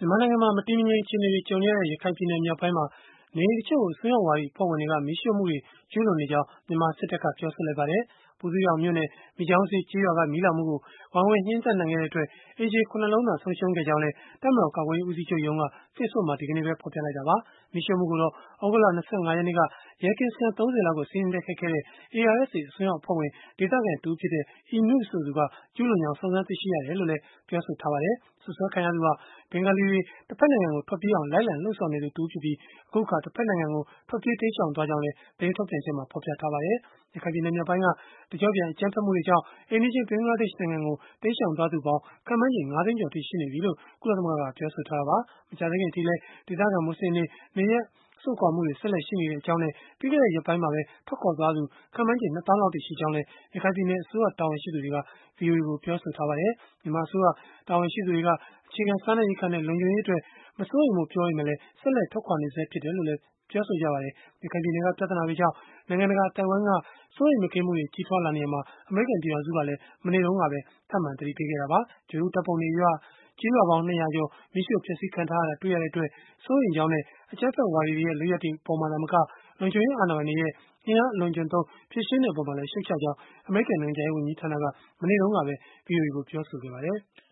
မြန်မာနိုင်ငံမှာ မတည်မငြိမ် အခြေအနေတွေ ကြုံနေရတဲ့ ရခိုင်ပြည်နယ် မြောက်ပိုင်းမှာ နေအိမ်တချို့ကို အစွန်းရောက်ဝါဒီ အဖွဲ့ဝင်တွေက မီးရှို့မှုတွေ ကျုးလွန်နေကြောင်း မြန်မာစစ်တပ်က ပြောဆိုလိုက်ပါတယ်။ ဘူးသီးတောင်မြို့နယ် မိချောင်းဈေး ကျေးရွာက မီးလောင်မှုကို ဝိုင်းဝန်းငြှိမ်းသတ်နိုင်ခဲ့တဲ့အတွက် အိမ်ခြေ ၇ လုံးသာ ဆုံးရှုံးခဲ့ကြောင်းလည်း တပ်မတော် ကာကွယ်ရေးဦးစီးချုပ်ရုံးက Facebook မှာ ဒီကနေ့ပဲ ဖော်ပြလိုက်တာပါ။ မီးရှို့မှုကိုတော့ သြဂုတ်လ ၂၅ ရက်နေ့က ရဲကင်းစခန်း ၃၀ လောက်ကို စီးနင်းတိုက်ခိုက်ခဲ့တဲ့ ARSA အစွန်းရောက်အဖွဲ့ဝင် ဒေသခံတဦးဖြစ်တဲ့ အီနုဆိုသူက ကျုးလွန်ကြောင်း စုံစမ်းသိရှိရတယ်လို့လည်း ပြောပါတယ်။ စွပ်စွဲခံရသူဟာ ဘင်္ဂါလီတွေ တဘက်နိုင်ငံကို ထွက်ပြေးအောင် လိုက်လံလှုံ့ဆော်နေသူတဦးဖြစ်ပြီး အခုအခါ တဘက်နိုင်ငံကို ထွက်ပြေးတိမ်းရှောင်သွားကြောင်းလည်း သတင်းထုတ်ပြန်ချက်မှာ ဖော်ပြထားပါတယ်။ ရခိုင်ပြည်နယ် မြောက်ပိုင်းက တကျော့ပြန် အကြမ်းဖက်မှုတွေကြောင့် အိမ်နီးချင်း ဘင်္ဂလားဒေ့ရှ်နိုင်ငံကို တိမ်းရှောင်သွားသူပေါင်း ခန့်မှန်းချေ ၅ သိန်းကျော်အထိ ရှိနေပြီလို့ ကုလသမဂ္ဂက ပြောဆိုထားတာပါ။ မကြာသေးခင်အထိလည်း ဒေသခံမွတ်ဆလင်တွေ နေရပ်စွန့်ခွာမှုတွေ ဆက်လက် ရှိနေကြောင်းနဲ့ ပြီးခဲ့တဲ့ ရက်ပိုင်းမှာပဲ ထွက်ခွာသွားသူ ခန့်မှန်းချေ ၂ သောင်းလောက်အထိ ရှိကြောင်းလည်း ရခိုင်ပြည်နယ် အစိုးရတာဝန်ရှိသူတွေက ဗွီအိုအေကို ပြောဆိုထားပါတယ်။ မြန်မာအစိုးရ တာဝန်ရှိသူတွေက အခြေခံစားနပ်ရိက္ခာနဲ့ လုံခြုံရေးအတွက် မစိုးရိမ်ဖို့ ပြောပေမဲ့လည်း ဆက်လက် ထွက်ခွာနေဆဲ ဖြစ်တယ်လို့လည်း ပြောပါတယ်။ ရခိုင်ပြည်နယ်က ပြဿနာတွေကြောင့် နိုင်ငံတကာ အသိုင်းအဝန်းက စိုးရိမ်မကင်းမှုတွေ ကြီးထွားလာနေရာမှာ အမေရိကန် ပြည်ထောင်စုကလည်း မနေ့တုန်းကပဲ ထပ်မံသတိပေးခဲ့တာပါ။ ဂြိုဟ်တုဓာတ်ပုံတွေအရ ကျေးရွာပေါင်း ၂၀၀ ကျော် မီးရှို့ဖျက်ဆီးခံထားရတာ တွေ့ရတဲ့အတွက် စိုးရိမ်ကြောင်းနဲ့ အကြမ်းဖက်ဝါဒီတွေရဲ့ လုပ်ရပ်တွေ အပေါ်မှာသာမက လုံခြုံရေးအာဏာပိုင်တွေရဲ့ အင်အားအလွန်အကျွံသုံး ဖြေရှင်းတဲ့အပေါ်မှာလည်း ရှုတ်ချကြောင်း အမေရိကန် နိုင်ငံခြားရေး ဝန်ကြီးဌာနက မနေ့တုန်းကပဲ ဗွီအိုအေကို ပြောဆိုခဲ့ပါတယ်။